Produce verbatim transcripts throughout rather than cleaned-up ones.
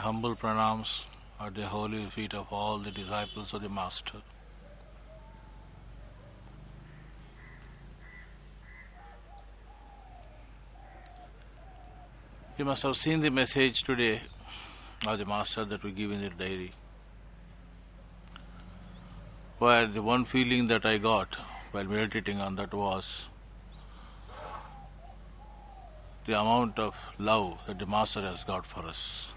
humble pranams at the holy feet of all the disciples of the Master. You must have seen the message today of the Master that we give in the diary, where the one feeling that I got while meditating on that was the amount of love that the Master has got for us.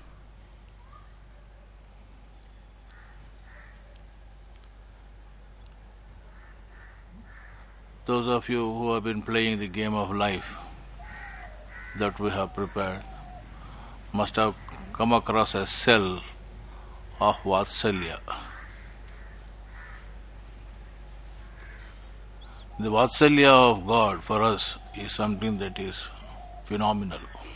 Those of you who have been playing the game of life that we have prepared must have come across a cell of Vatsalya. The Vatsalya of God for us is something that is phenomenal.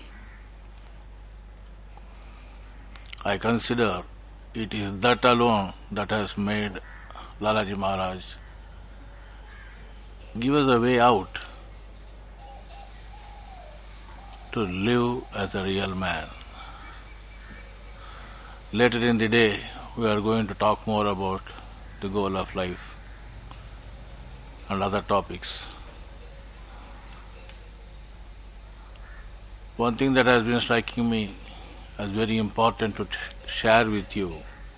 I consider it is that alone that has made Lalaji Maharaj give us a way out to live as a real man. Later in the day, we are going to talk more about the goal of life and other topics. One thing that has been striking me as very important to t- share with you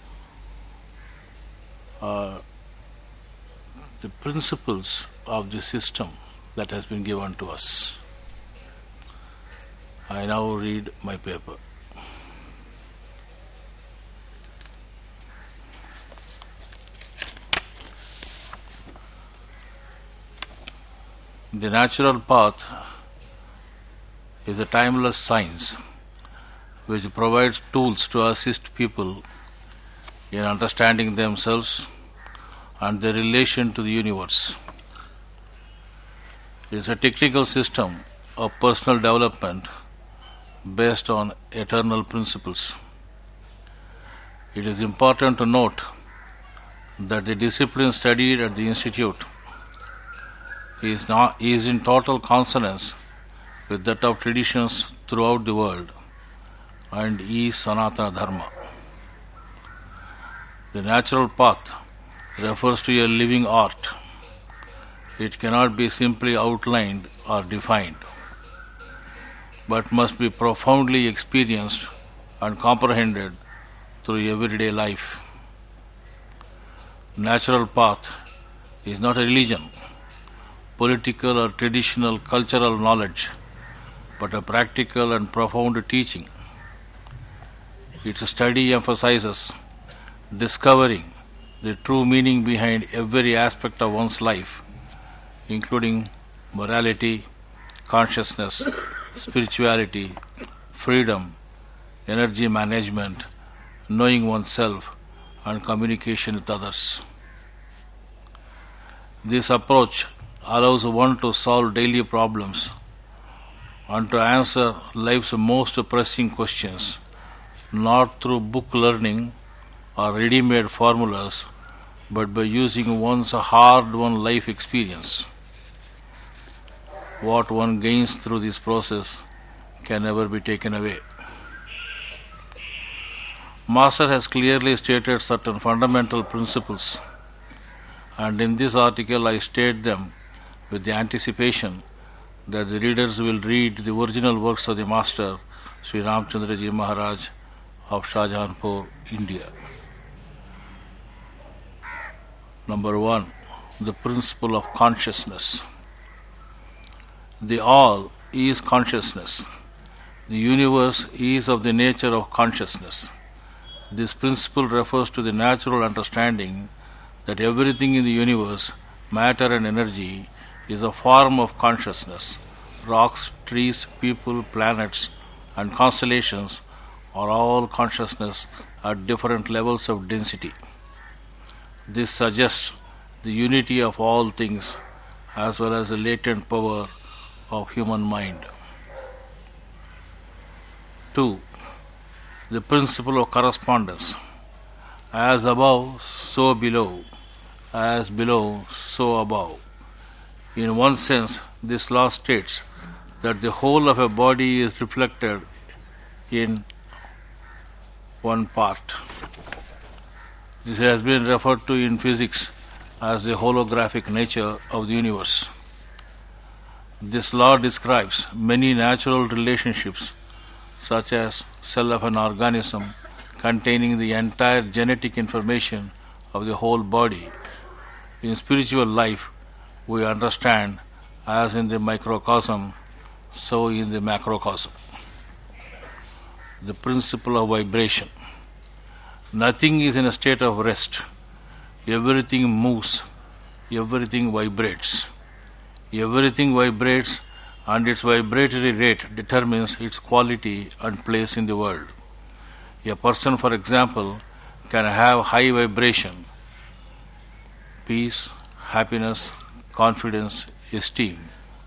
are the principles of the system that has been given to us. I now read my paper. The natural path is a timeless science which provides tools to assist people in understanding themselves and their relation to the universe. It is a technical system of personal development based on eternal principles. It is important to note that the discipline studied at the Institute is, not, is in total consonance with that of traditions throughout the world and is Sanatana Dharma. The natural path refers to a living art. It cannot be simply outlined or defined, but must be profoundly experienced and comprehended through everyday life. Natural path is not a religion, political or traditional cultural knowledge, but a practical and profound teaching. Its study emphasizes discovering the true meaning behind every aspect of one's life, including morality, consciousness, spirituality, freedom, energy management, knowing oneself, and communication with others. This approach allows one to solve daily problems and to answer life's most pressing questions, not through book learning or ready-made formulas, but by using one's hard-won life experience. What one gains through this process can never be taken away. Master has clearly stated certain fundamental principles, and in this article I state them with the anticipation that the readers will read the original works of the Master, Sri Ramchandra Ji Maharaj of Shahjahanpur, India. Number one, the principle of consciousness. The all is consciousness. The universe is of the nature of consciousness. This principle refers to the natural understanding that everything in the universe, matter and energy, is a form of consciousness. Rocks, trees, people, planets, and constellations are all consciousness at different levels of density. This suggests the unity of all things as well as the latent power of human mind. Two, the principle of correspondence. As above, so below. As below, so above. In one sense, this law states that the whole of a body is reflected in one part. This has been referred to in physics as the holographic nature of the universe. This law describes many natural relationships, such as cell of an organism containing the entire genetic information of the whole body. In spiritual life, we understand as in the microcosm, so in the macrocosm. The principle of vibration. Nothing is in a state of rest. Everything moves, everything vibrates. Everything vibrates, and its vibratory rate determines its quality and place in the world. A person, for example, can have high vibration, peace, happiness, confidence, esteem,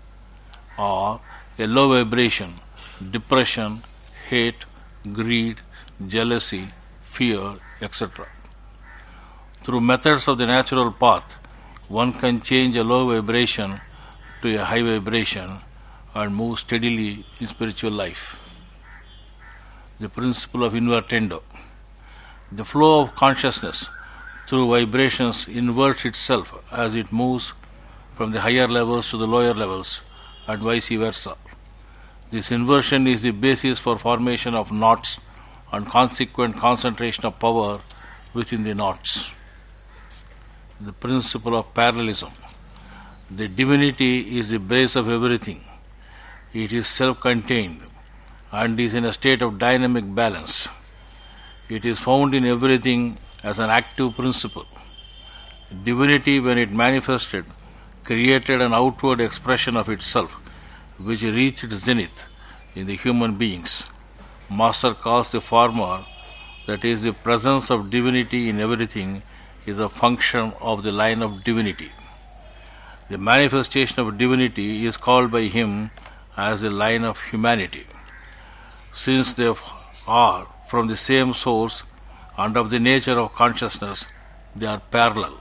or a low vibration, depression, hate, greed, jealousy, fear, et cetera. Through methods of the natural path, one can change a low vibration to a high vibration and move steadily in spiritual life. The principle of invertendo. The flow of consciousness through vibrations inverts itself as it moves from the higher levels to the lower levels and vice versa. This inversion is the basis for formation of knots and consequent concentration of power within the knots. The principle of parallelism. The divinity is the base of everything. It is self-contained and is in a state of dynamic balance. It is found in everything as an active principle. Divinity, when it manifested, created an outward expression of itself, which reached its zenith in the human beings. Master calls the former, that is, the presence of divinity in everything, is a function of the line of divinity. The manifestation of divinity is called by him as the line of humanity. Since they are from the same source and of the nature of consciousness, they are parallel.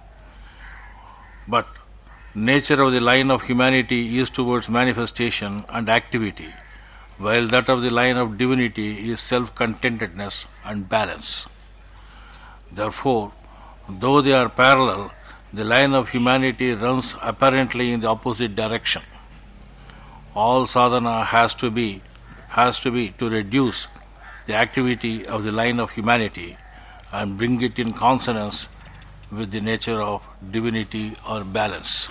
But nature of the line of humanity is towards manifestation and activity, while that of the line of divinity is self-contentedness and balance. Therefore, though they are parallel, the line of humanity runs apparently in the opposite direction. All sadhana has to be has to be to reduce the activity of the line of humanity and bring it in consonance with the nature of divinity or balance.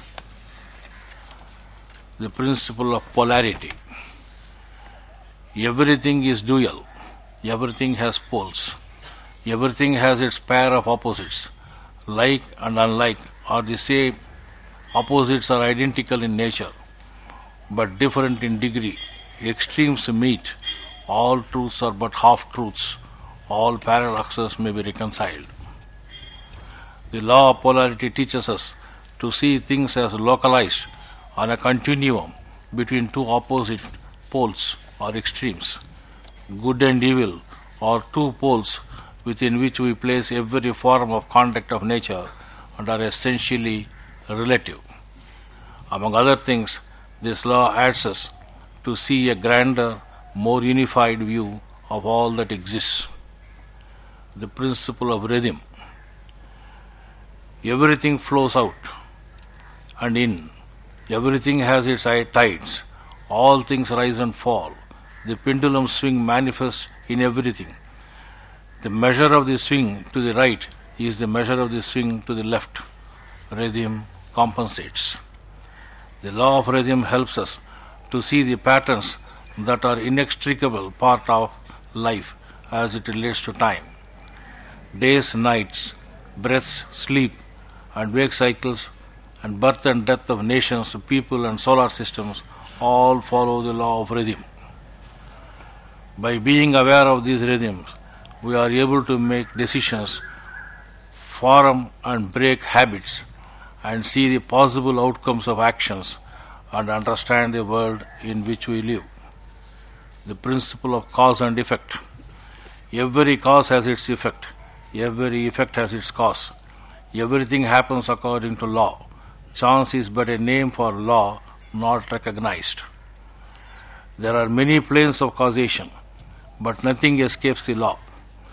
The principle of polarity. Everything is dual. Everything has poles. Everything has its pair of opposites. Like and unlike are the same. Opposites are identical in nature, but different in degree. Extremes meet. All truths are but half-truths. All paradoxes may be reconciled. The law of polarity teaches us to see things as localized on a continuum between two opposite poles or extremes. Good and evil are two poles within which we place every form of conduct of nature and are essentially relative. Among other things, this law adds us to see a grander, more unified view of all that exists. The principle of rhythm. Everything flows out and in. Everything has its tides. All things rise and fall. The pendulum swing manifests in everything. The measure of the swing to the right is the measure of the swing to the left. Rhythm compensates. The law of rhythm helps us to see the patterns that are inextricable part of life as it relates to time. Days, nights, breaths, sleep, and wake cycles, and birth and death of nations, people, and solar systems all follow the law of rhythm. By being aware of these rhythms, we are able to make decisions, form and break habits, and see the possible outcomes of actions and understand the world in which we live. The principle of cause and effect. Every cause has its effect. Every effect has its cause. Everything happens according to law. Chance is but a name for law not recognized. There are many planes of causation, but nothing escapes the law.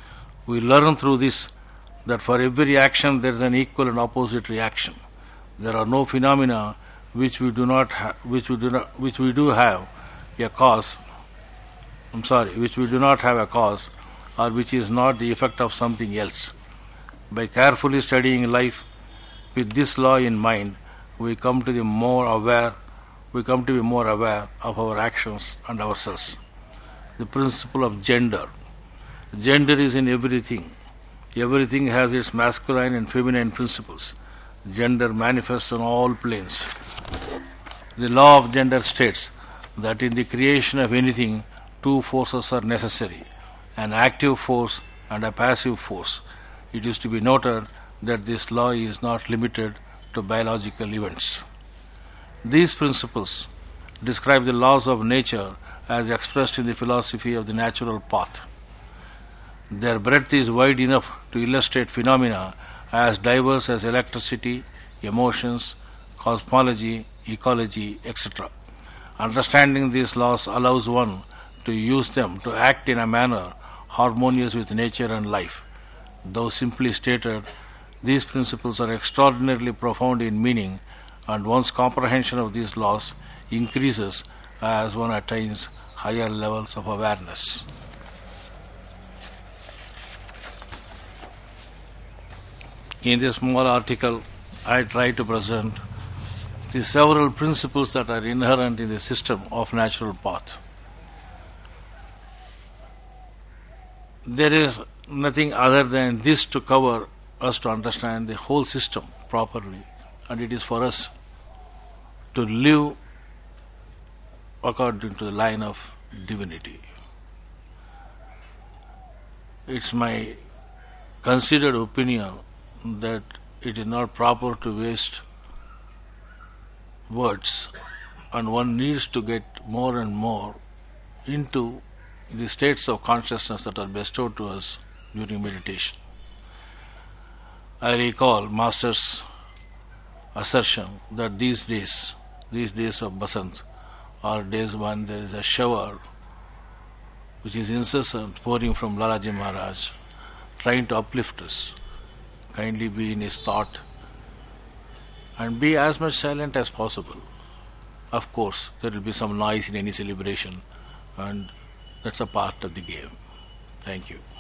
We learn through this that for every action there is an equal and opposite reaction. There are no phenomena which we do not ha- which we do not which we do have a cause. I'm sorry, which we do not have a cause, or which is not the effect of something else. By carefully studying life with this law in mind, we come to be more aware. We come to be more aware of our actions and ourselves. The principle of gender. Gender is in everything. Everything has its masculine and feminine principles. Gender manifests on all planes. The law of gender states that in the creation of anything, two forces are necessary, an active force and a passive force. It is to be noted that this law is not limited to biological events. These principles describe the laws of nature as expressed in the philosophy of the natural path. Their breadth is wide enough to illustrate phenomena as diverse as electricity, emotions, cosmology, ecology, et cetera. Understanding these laws allows one to use them to act in a manner harmonious with nature and life. Though simply stated, these principles are extraordinarily profound in meaning, and one's comprehension of these laws increases as one attains higher levels of awareness. In this small article, I try to present the several principles that are inherent in the system of natural path. There is nothing other than this to cover us to understand the whole system properly, and it is for us to live according to the line of divinity. It's my considered opinion that it is not proper to waste words, and one needs to get more and more into the states of consciousness that are bestowed to us during meditation. I recall Master's assertion that these days, these days of Basant, are days when there is a shower which is incessant pouring from Lalaji Maharaj, trying to uplift us. Kindly be in his thought and be as much silent as possible. Of course, there will be some noise in any celebration, and that's a part of the game. Thank you.